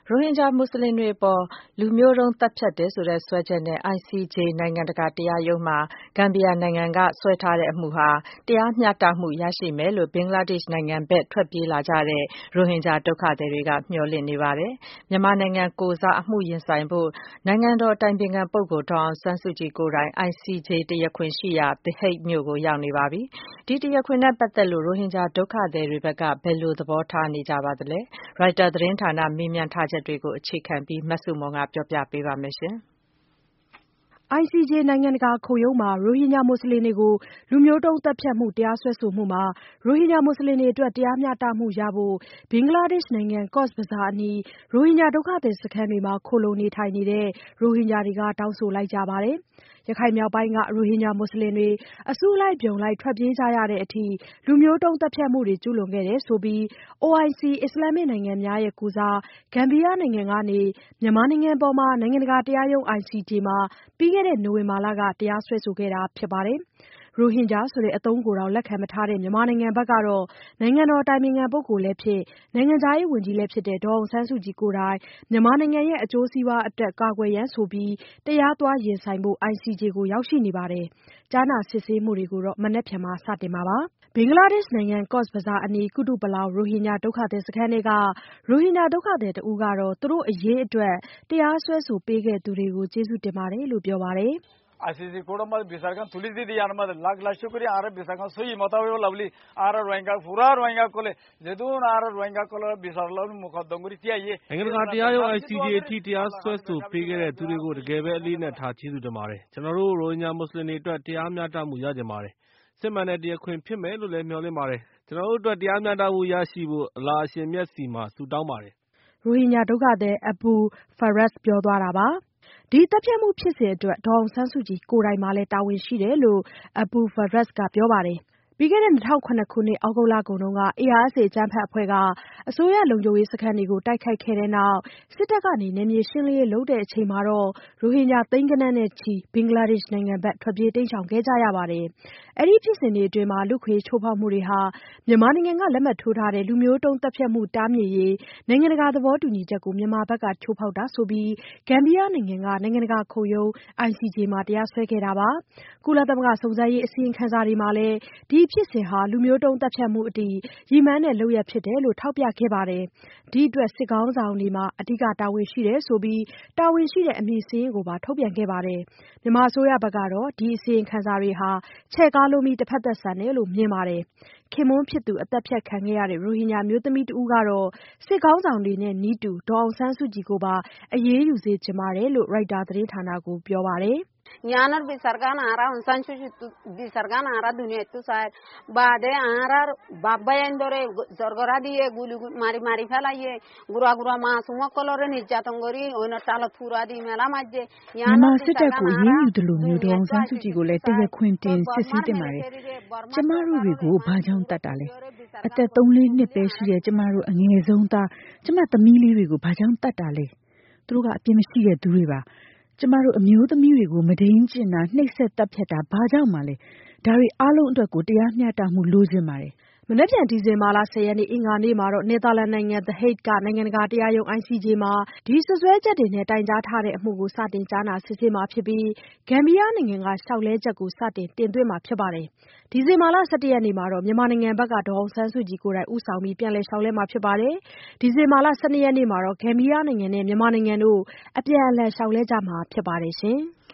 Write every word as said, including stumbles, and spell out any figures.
ရိုဟင်ဂျာမွတ်ဆလင်တွေအပေါ်လူမျိုးတုံးသတ်ဖြတ်တယ်ဆိုတဲ့စွဲချက်နဲ့ အိုင်စီဂျေ နိုင်ငံတကာတရားရုံးမှာ ဂမ်ဘီယာနိုင်ငံကစွဲထားတဲ့အမှုဟာတရားမျှတမှုရရှိမယ်လို့ ဘင်္ဂလားဒေ့ရှ်နိုင်ငံဘက်ထွက်ပြေးလာကြတဲ့ရိုဟင်ဂျာဒုက္ခသည်တွေကမျှော်လင့်နေပါတယ်။ မြန်မာနိုင်ငံကိုယ်စားအမှုရင်ဆိုင်ဖို့ နိုင်ငံတော်အတိုင်ပင်ခံပုဂ္ဂိုလ်ဒေါ်အောင်ဆန်းစုကြည်ကိုယ်တိုင် အိုင်စီဂျေ တရားခွင်ရှိရာ The Hague မြို့ကိုရောက်နေပါပြီ။ ဒီတရားခွင်နဲ့ပတ်သက်လို့ ရိုဟင်ဂျာဒုက္ခသည်တွေဘက်ကဘယ်လိုသဘောထားနေကြပါသလဲ။ ရိုက်တာသတင်းဌာနမေးမြန်းထားချက်တွေကိုအခြေခံပြီးမဆုမွန်ကပြောပြပေးပါမယ်။အိုင်စီဂျေ နိုင်ငံတကာခုံရုံးမှာ ရိုဟင်ဂျာမွတ်ဆလင်တွေကို လူမျိုးတုံးသတ်ဖြတ်မှုတရားစွဲဆိုမှုမှာ ရိုဟင်ဂျာမွတ်ဆလင်တွေအတွက် တရားမျှတမှုရဖို့ ဘင်္ဂလားဒေ့ရှ်နိုင်ငံ ကော့ဇ်ဘဇားအနီး ရိုဟင်ဂျာဒုက္ခသည်စခန်းတွေမှာ ခိုလှုံနေထိုင်နေတဲ့ ရိုဟင်ဂျာတွေက တောင်းဆိုလိုက်ကြပါတယ်။ ရခိုင်မြောက်ပိုင်းက ရိုဟင်ဂျာမွတ်ဆလင်တွေ အစုလိုက်အပြုံလိုက် ထွက်ပြေးကြရတဲ့အထိ လူမျိုးတုံးသတ်ဖြတ်မှုတွေ ကျူးလွန်ခဲ့တယ်ဆိုပြီး အိုအိုင်စီ အစ္စလာမစ်နိုင်ငံများရဲ့ကိုယ်စား ဂမ်ဘီယာနိုင်ငံကနေ မြန်မာနိုင်ငံအပေါ် နိုင်ငံတကာတရားရုံး အိုင်စီဂျေ မှာ ပြီးခဲ့တဲ့နိုဝင်ဘာလက တရားစွဲဆိုခဲ့တာဖြစ်ပါတယ်။ ရိုဟင်ဂျာဆိုတဲ့အသုံးကိုတောင်လက်ခံမထားတဲ့မြန်မာနိုင်ငံဘက်ကတော့ နိုင်ငံတော်အတိုင်ပင်ခံပုဂ္ဂိုလ်လည်းဖြစ် နိုင်ငံခြားရေးဝန်ကြီးလည်းဖြစ်တဲ့ ဒေါ်အောင်ဆန်းစုကြည်ကိုယ်တိုင် မြန်မာနိုင်ငံရဲ့အကျိုးစီးပွားအတွက်ကာကွယ်ရန်ဆိုပြီး တရားသွားရင်ဆိုင်ဖို့ အိုင်စီဂျေ ကိုရောက်ရှိနေပါတယ်။ ကြားနာစစ်ဆေးမှုတွေကိုတော့ မနက်ဖြန်မှာစတင်မှာပါ။ ဘင်္ဂလားဒေ့ရှ်နိုင်ငံ ကော့ဇ်ဘဇားအနီး ကုတုပလောင်ရိုဟင်ဂျာဒုက္ခသည်စခန်းထဲက ရိုဟင်ဂျာဒုက္ခသည်တဦးကတော့ သူတို့အရေးအတွက် တရားစွဲဆိုပေးခဲ့သူတွေကို ကျေးဇူးတင်ပါတယ်လို့ပြောပါတယ်။ "ရိုဟင်ဂျာဒုက္ခသည်စခန်းထဲက ရိုဟင်ဂျာဒုက္ခသည်တဦးကနိုင်ငံတကာတရားရုံး အိုင်စီဂျေ အထိတရားစွဲဆိုပေးခဲ့တဲ့သူတွေကို တကယ်ပဲအလေးအနက်ထားကျေးဇူးတင်ပါတယ်။ ကျနော်တို့ ရိုဟင်ဂျာမွတ်ဆလင်တွေအတွက် တရားမျှတမှုရချင်ပါတယ်။ စစ်မှန်တဲ့တရားခွင်ဖြစ်မယ်လို့လည်းမျှော်လင့်ပါတယ်။ ကျနော်တို့အတွက် တရားမျှတမှုရရှိဖို့ အလ္လာအရှင်မြတ်ဆီမှာ ဆုတောင်းပါတယ်။ " ရိုဟင်ဂျာဒုက္ခသည် Abu Farass ပြောသွားတာပါ။ ဒီသတ်ဖြတ်မှုဖြစ်စဉ်အတွက် ဒေါ်အောင်ဆန်းစုကြည်ကိုယ်တိုင်မှာလည်းတာဝန်ရှိတယ်လို့ Abu Farass ကပြောပါတယ်။ ပြီးခဲ့တဲ့၂၀၀၇ခုနှစ် သြဂုတ်လကုန်က အေအာအက်စ်အေ အကြမ်းဖက်အဖွဲ့က အစိုးရလုံခြုံရေးစခန်းတွေကို တိုက်ခိုက်ခဲ့တဲ့နောက် စစ်တပ်က နယ်မြေရှင်းလင်းရေးလုပ်ချိန်မှာတော့ ရိုဟင်ဂျာသိန်းဂဏန်းချီ ဘင်္ဂလားဒေ့ရှ်နိုင်ငံဘက် ထွက်ပြေးတိမ်းရှောင်ခဲ့ကြရပါတယ်။ အဲဒီဖြစ်စဉ်တွေအတွင်း လူ့အခွင့်အရေးချိုးဖောက်မှုတွေဟာ မြန်မာနိုင်ငံက လက်မှတ်ထိုးထားတဲ့ လူမျိုးတုံးသတ်ဖြတ်မှုတားမြစ်ရေး နိုင်ငံတကာသဘောတူညီချက်ကို မြန်မာဘက်က ချိုးဖောက်တာဆိုပြီး ဂမ်ဘီယာနိုင်ငံက နိုင်ငံတကာခုံရုံး အိုင်စီဂျေ မှာ တရားစွဲခဲ့တာပါ။ ကုလသမဂ္ဂစုံစမ်းရေးအစီရင်ခံစာတွေမှာလည်း ဒီဖြစ်စဉ်ဟာ လူမျိုးတုံးသတ်ဖြတ်မှုအထိ ရည်မှန်းတဲ့လုပ်ရပ်ဖြစ်တယ်လို့ ထောက်ပြခဲ့ပါတယ်။ ဒီအတွက် စစ်ခေါင်းဆောင်တွေမှာ အဓိကတာဝန်ရှိတယ်ဆိုပြီး တာဝန်ရှိတဲ့အမည်စာရင်းကိုပါ ထုတ်ပြန်ခဲ့ပါတယ်။ မြန်မာအစိုးရဘက်ကတော့ ဒီအစီရင်ခံစာတွေဟာ ချဲ့ကားလွန်းပြီး တဖက်သတ်ဆန်တယ်လို့မြင်ပါတယ်။ ခင်ပွန်းဖြစ်သူ အသတ်ဖြတ်ခံခဲ့ရတဲ့ ရိုဟင်ဂျာအမျိုးသမီးတဦးကတော့ စစ်ခေါင်းဆောင်တွေနဲ့နည်းတူ ဒေါ်အောင်ဆန်းစုကြည်ကိုပါ အရေးယူစေချင်ပါတယ်လို့ ရိုက်တာသတင်းဌာနကိုပြောပါတယ်။ "မြန်မာစစ်တပ်က အာဏာသိမ်းယူပြီးတဲ့နောက်မြန်မာစစ်တပ်ကိုအရေးယူသလိုမျိုး ဒေါ်အောင်ဆန်းစုကြည်ကိုလည်း တရားခွင်တင်စစ်ဆေးသင့်ပါတယ်။ ကျမတို့တွေကို ဘာကြောင့်သတ်တာလဲ။ အသက်သုံးလေးနှစ်ပဲရှိတဲ့ ကျမတို့အငယ်ဆုံးသား ကျမသမီးလေးတွေကို ဘာကြောင့်သတ်တာလဲ။ သူတို့ကအပြစ်မရှိတဲ့သူတွေပါ။ ကျမတို့အမျိုးသမီးတွေကို မုဒိန်းကျင့်တာ နှိပ်စက်သတ်ဖြတ်တာ ဘာကြောင့်ပါလဲ။ ဒါတွေအားလုံးအတွက်ကို တရားမျှတမှုလိုချင်ပါတယ်။ " မနက်ဖြန် ဒီဇင်ဘာလ ၁၀ရက်နေ့ အင်္ဂါနေ့မှာတော့ နယ်သာလန်နိုင်ငံ The Hague က နိုင်ငံတကာတရားရုံး အိုင်စီဂျေ မှာ ဒီစွပ်စွဲချက်တွေနဲ့ တိုင်ကြားထားတဲ့အမှုကို စတင်ကြားနာစစ်ဆေးမှာဖြစ်ပြီး ဂမ်ဘီယာနိုင်ငံက လျှောက်လဲချက်ကို စတင်တင်သွင်းမှာဖြစ်ပါတယ်။ ဒီဇင်ဘာလ ၁၁ရက်နေ့မှာတော့ မြန်မာနိုင်ငံဘက်က ဒေါ်အောင်ဆန်းစုကြည်ကိုယ်တိုင်ဦးဆောင်ပြီး ပြန်လည်လျှောက်လဲမှာဖြစ်ပါတယ်။ ဒီဇင်ဘာလ ၁၂ရက်နေ့မှာတော့ ဂမ်ဘီယာနိုင်ငံနဲ့ မြန်မာနိုင်ငံတို့ အပြန်အလှန်လျှောက်လဲကြမှာဖြစ်ပါတယ်ရှင်။